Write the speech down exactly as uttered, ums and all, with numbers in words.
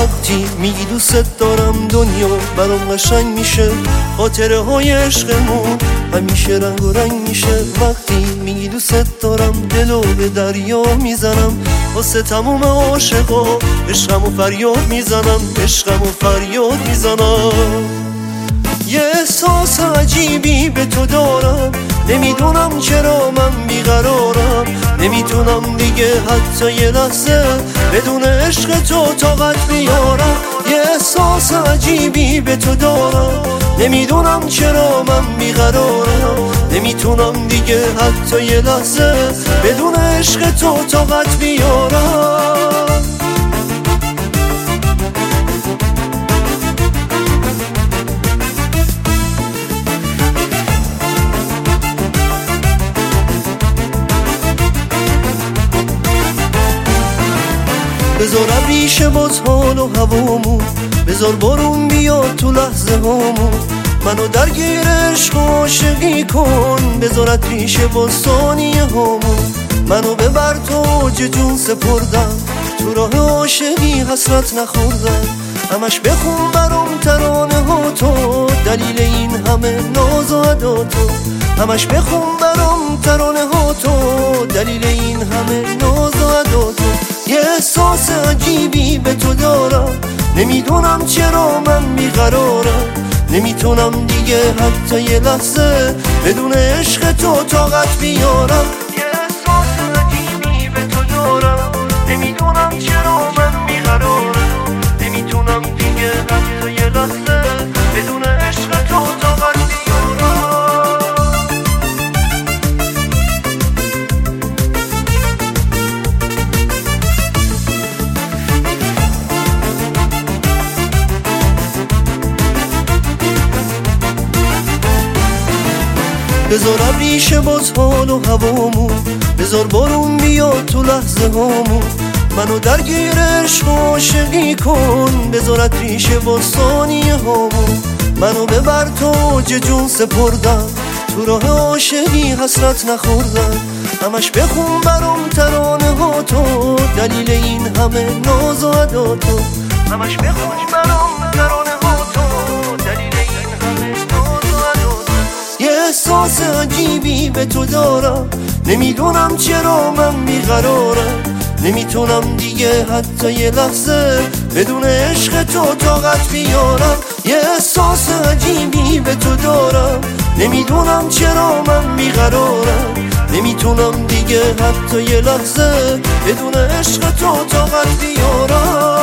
وقتی میگی دوست دارم دنیا برام قشنگ میشه، خاطره های عشقمون همیشه رنگ و رنگ میشه. وقتی میگی دوست دارم دلو به دریا میزنم، واسه تموم عاشقا عشقم و فریاد میزنم، عشقم و فریاد میزنم. یه احساس عجیبی به تو دارم، نمیدونم چرا من بیقرارم، نمیتونم دیگه حتی یه لحظه بدون عشق تو طاقت بیارم. یه احساس عجیبی به تو دارم، نمیدونم چرا من بیقرارم، نمیتونم دیگه حتی یه لحظه بدون عشق تو طاقت بیارم. بذار ابریشه باز حال و هوامون، بذار بارون بیاد تو لحظه هامون، منو درگیر عشق و عاشقی کن. بذار ابریشه باز ثانیه هامون، منو ببر تو جون سپردم، تو راه عاشقی حسرت نخوردم. همش بخون برام ترانه ها تو، دلیل این همه ناز و ادا تو. همش بخون برام ترانه ها تو، دلیل این همه ناز و ادا تو. یه احساس عجیبی به تو دارم، نمیدونم چرا من بیقرارم، نمیتونم دیگه حتی یه لحظه بدون عشق تو طاقت بیارم. یه احساس عجیبی به تو دارم، نمیدونم چرا من بیقرارم، نمیتونم دیگه حتی یه لحظه بدون عشق تو طاقت بیارم. بذار ابریشه باز حال و هوامون، بذار بارون بیاد تو لحظه هامون، منو درگیر عشق و عاشقی کن. بذار ابریشه باز ثانیه هامون، منو ببر تو جون سپردم، تو راه عاشقی حسرت نخوردم. همش بخون برام ترانه ها تو، دلیل این همه ناز و ادا تو. همش بخون برام ترانه ها تو، دلیل این همه ناز و ادا تو. یه احساس عجیبی به تو دارم، نمیدونم چرا من بیقرارم، نمیتونم دیگه حتی یه لحظه بدون عشق تو طاقت بیارم. یه احساس عجیبی به تو دارم، نمیدونم چرا من بیقرارم، نمیتونم دیگه حتی یه لحظه بدون عشق تو طاقت بیارم.